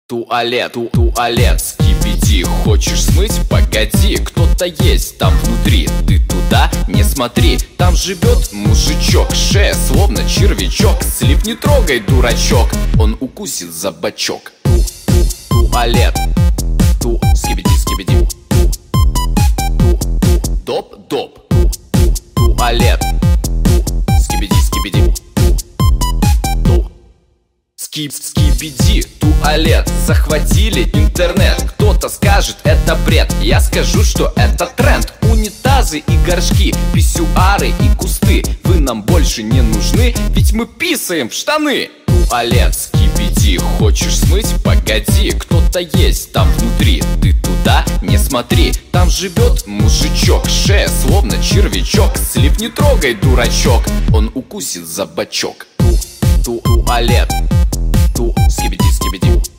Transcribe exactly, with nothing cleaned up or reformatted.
Туалет, ту туалет, скибиди. Хочешь смыть? Погоди, кто-то есть там внутри. Ты туда не смотри, там живет мужичок. Шея словно червячок. Слив не трогай, дурачок, он укусит за бочок. Ту ту туалет, ту скибиди скибиди. Ту ту доп доп. Ту ту туалет, ту скибиди скибиди. Ту скип скибиди. Туалет, захватили интернет. Кто-то скажет, это бред. Я скажу, что это тренд. Унитазы и горшки, писсуары и кусты. Вы нам больше не нужны, ведь мы писаем в штаны. Туалет, скибиди. Хочешь смыть? Погоди, кто-то есть там внутри. Ты туда не смотри, там живет мужичок. Шея словно червячок. Слив не трогай, дурачок, он укусит за бочок. Ту ту туалет, ту скибиди скибиди.